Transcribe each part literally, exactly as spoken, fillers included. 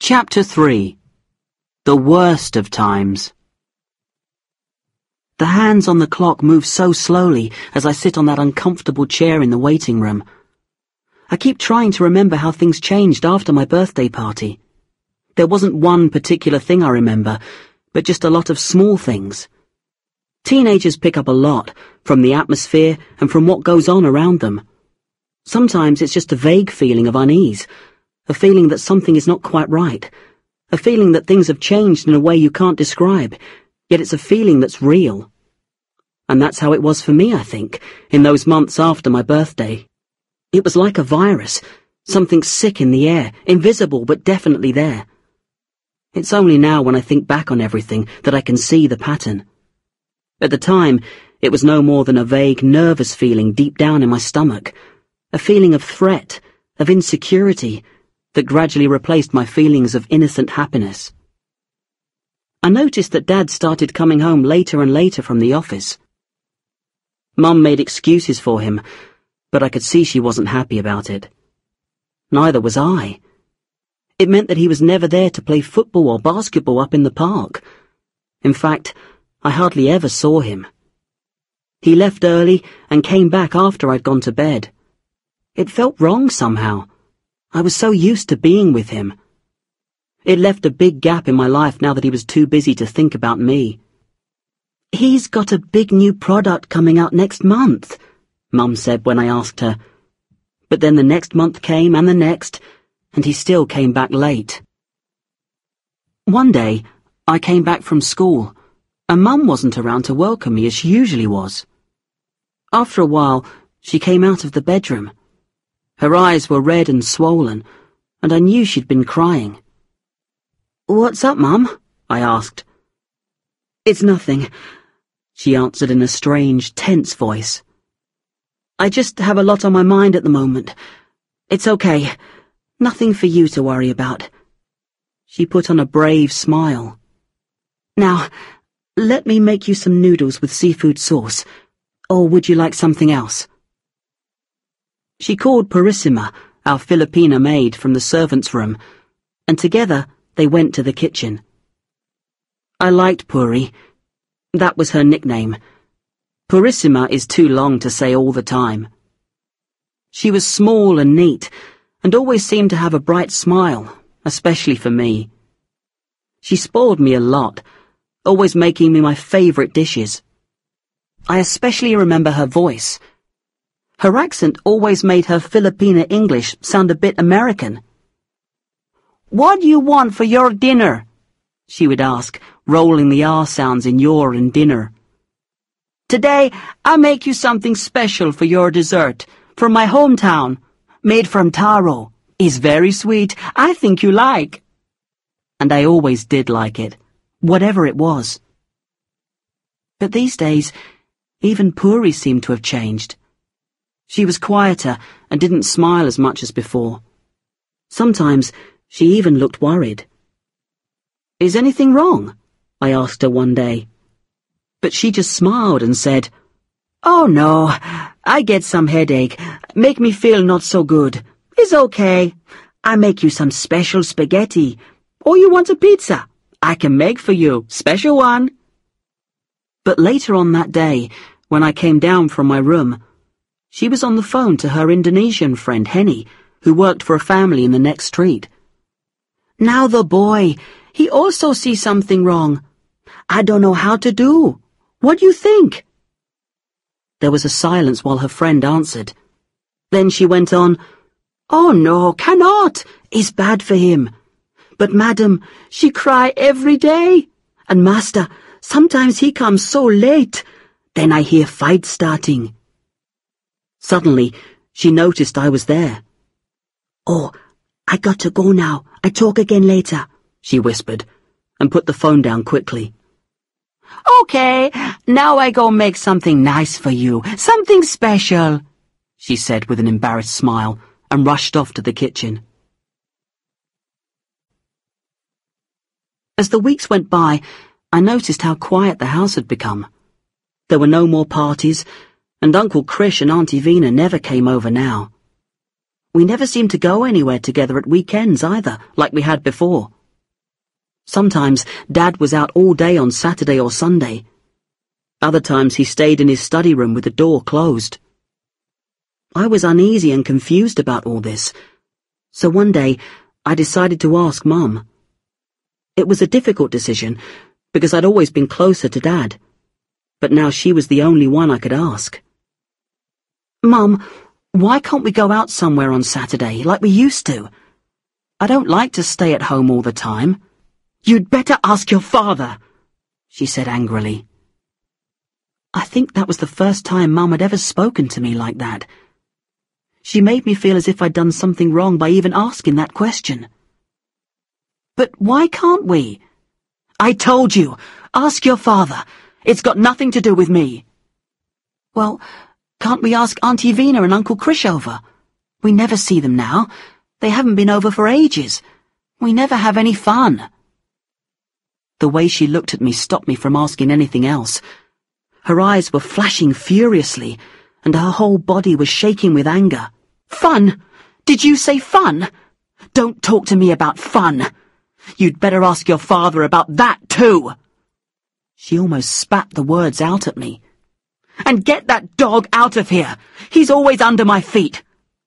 Chapter three. The Worst of Times. The hands on the clock move so slowly as I sit on that uncomfortable chair in the waiting room. I keep trying to remember how things changed after my birthday party. There wasn't one particular thing I remember, but just a lot of small things. Teenagers pick up a lot, from the atmosphere and from what goes on around them. Sometimes it's just a vague feeling of unease, a feeling that something is not quite right, a feeling that things have changed in a way you can't describe, yet it's a feeling that's real. And that's how it was for me, I think, in those months after my birthday. It was like a virus, something sick in the air, invisible but definitely there. It's only now when I think back on everything that I can see the pattern. At the time, it was no more than a vague, nervous feeling deep down in my stomach, a feeling of threat, of insecurity, that gradually replaced my feelings of innocent happiness. I noticed that Dad started coming home later and later from the office. Mum made excuses for him, but I could see she wasn't happy about it. Neither was I. It meant that he was never there to play football or basketball up in the park. In fact, I hardly ever saw him. He left early and came back after I'd gone to bed. It felt wrong somehow. I was so used to being with him. It left a big gap in my life now that he was too busy to think about me. "He's got a big new product coming out next month," Mum said when I asked her. But then the next month came and the next, and he still came back late. One day, I came back from school, and Mum wasn't around to welcome me as she usually was. After a while, she came out of the bedroom. Her eyes were red and swollen, and I knew she'd been crying. "What's up, Mum?" I asked. "It's nothing," she answered in a strange, tense voice. "I just have a lot on my mind at the moment. It's okay. Nothing for you to worry about." She put on a brave smile. "Now, let me make you some noodles with seafood sauce. Or would you like something else?" She called Purissima, our Filipina maid, from the servants' room, and together they went to the kitchen. I liked Puri. That was her nickname. Purissima is too long to say all the time. She was small and neat, and always seemed to have a bright smile, especially for me. She spoiled me a lot, always making me my favourite dishes. I especially remember her voice. Her accent always made her Filipina English sound a bit American. "What do you want for your dinner?" she would ask, rolling the R sounds in your and dinner. "Today, I'll make you something special for your dessert, from my hometown, made from taro. It's very sweet. I think you like." And I always did like it, whatever it was. But these days, even Puri seemed to have changed. She was quieter and didn't smile as much as before. Sometimes she even looked worried. "Is anything wrong?" I asked her one day. But she just smiled and said, "Oh no, I get some headache, make me feel not so good. It's okay. I make you some special spaghetti. Or you want a pizza? I can make for you, special one." But later on that day, when I came down from my room, she was on the phone to her Indonesian friend Henny, who worked for a family in the next street. "Now the boy, he also sees something wrong. I don't know how to do. What do you think?" There was a silence while her friend answered. Then she went on, "Oh no, cannot. It's bad for him. But madam, she cry every day. And master, sometimes he comes so late. Then I hear fight starting." Suddenly, she noticed I was there. "Oh, I got to go now. I talk again later," she whispered, and put the phone down quickly. "Okay, now I go make something nice for you, something special," she said with an embarrassed smile, and rushed off to the kitchen. As the weeks went by, I noticed how quiet the house had become. There were no more parties, and Uncle Krish and Auntie Vina never came over now. We never seemed to go anywhere together at weekends either, like we had before. Sometimes Dad was out all day on Saturday or Sunday. Other times he stayed in his study room with the door closed. I was uneasy and confused about all this, so one day I decided to ask Mum. It was a difficult decision, because I'd always been closer to Dad, but now she was the only one I could ask. Mum, why can't we go out somewhere on Saturday, like we used to? I don't like to stay at home all the time. You'd better ask your father, she said angrily. I think that was the first time Mum had ever spoken to me like that. She made me feel as if I'd done something wrong by even asking that question. But why can't we? I told you, ask your father. It's got nothing to do with me. Well, can't we ask Auntie Vina and Uncle Krish over? We never see them now. They haven't been over for ages. We never have any fun. The way she looked at me stopped me from asking anything else. Her eyes were flashing furiously, and her whole body was shaking with anger. Fun? Did you say fun? Don't talk to me about fun. You'd better ask your father about that too. She almost spat the words out at me. And get that dog out of here. He's always under my feet.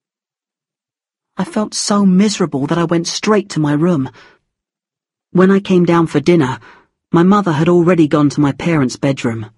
I felt so miserable that I went straight to my room. When I came down for dinner, my mother had already gone to my parents' bedroom.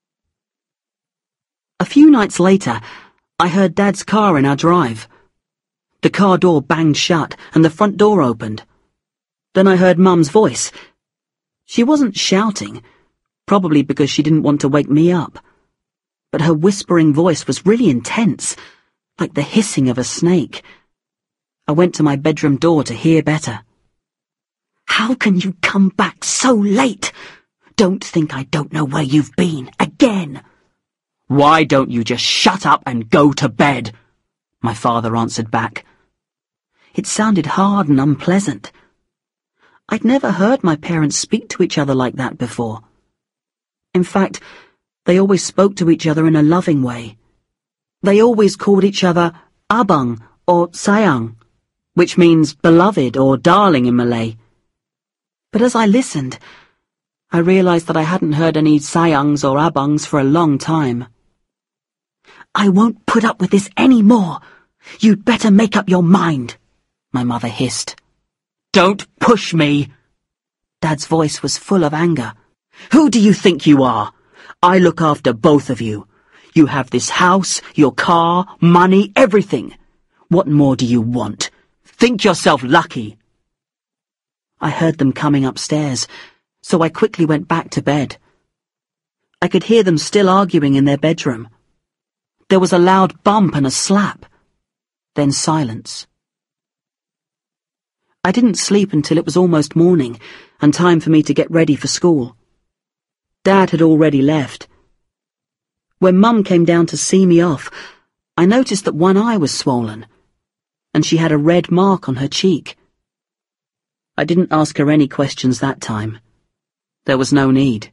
A few nights later, I heard Dad's car in our drive. The car door banged shut and the front door opened. Then I heard Mum's voice. She wasn't shouting, probably because she didn't want to wake me up. But her whispering voice was really intense, like the hissing of a snake. I went to my bedroom door to hear better. How can you come back so late? Don't think I don't know where you've been, again. Why don't you just shut up and go to bed? My father answered back. It sounded hard and unpleasant. I'd never heard my parents speak to each other like that before. In fact, they always spoke to each other in a loving way. They always called each other abang or sayang, which means beloved or darling in Malay. But as I listened, I realized that I hadn't heard any sayangs or abangs for a long time. I won't put up with this any more. You'd better make up your mind, my mother hissed. Don't push me. Dad's voice was full of anger. Who do you think you are? I look after both of you. You have this house, your car, money, everything. What more do you want? Think yourself lucky. I heard them coming upstairs, so I quickly went back to bed. I could hear them still arguing in their bedroom. There was a loud bump and a slap. Then silence. I didn't sleep until it was almost morning, and time for me to get ready for school. Dad had already left. When Mum came down to see me off, I noticed that one eye was swollen, and she had a red mark on her cheek. I didn't ask her any questions that time. There was no need.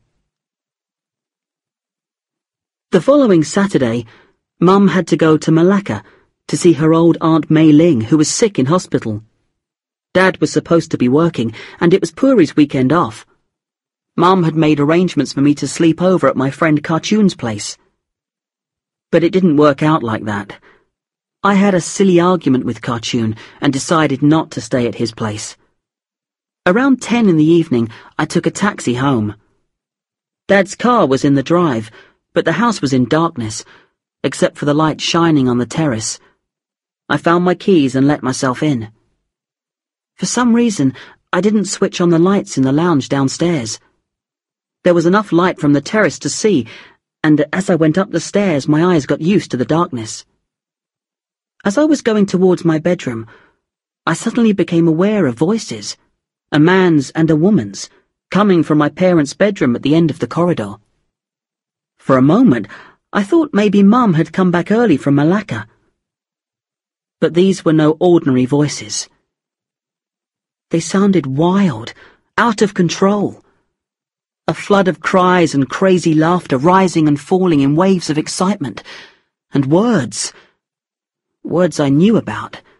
The following Saturday, Mum had to go to Malacca to see her old Aunt Mei Ling, who was sick in hospital. Dad was supposed to be working, and it was Puri's weekend off. Mum had made arrangements for me to sleep over at my friend Cartoon's place. But it didn't work out like that. I had a silly argument with Cartoon and decided not to stay at his place. Around ten in the evening, I took a taxi home. Dad's car was in the drive, but the house was in darkness, except for the light shining on the terrace. I found my keys and let myself in. For some reason, I didn't switch on the lights in the lounge downstairs. There was enough light from the terrace to see, and as I went up the stairs, my eyes got used to the darkness. As I was going towards my bedroom, I suddenly became aware of voices, a man's and a woman's, coming from my parents' bedroom at the end of the corridor. For a moment, I thought maybe Mum had come back early from Malacca. But these were no ordinary voices. They sounded wild, out of control. A flood of cries and crazy laughter rising and falling in waves of excitement. And words. Words I knew about,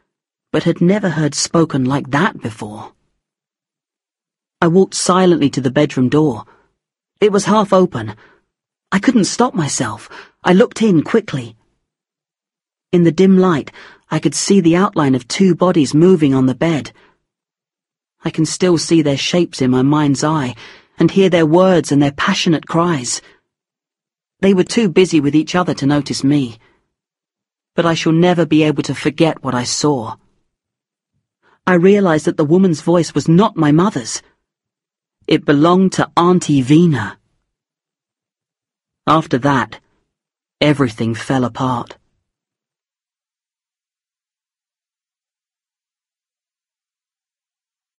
but had never heard spoken like that before. I walked silently to the bedroom door. It was half open. I couldn't stop myself. I looked in quickly. In the dim light, I could see the outline of two bodies moving on the bed. I can still see their shapes in my mind's eye and hear their words and their passionate cries. They were too busy with each other to notice me. But I shall never be able to forget what I saw. I realized that the woman's voice was not my mother's. It belonged to Auntie Vina. After that, everything fell apart.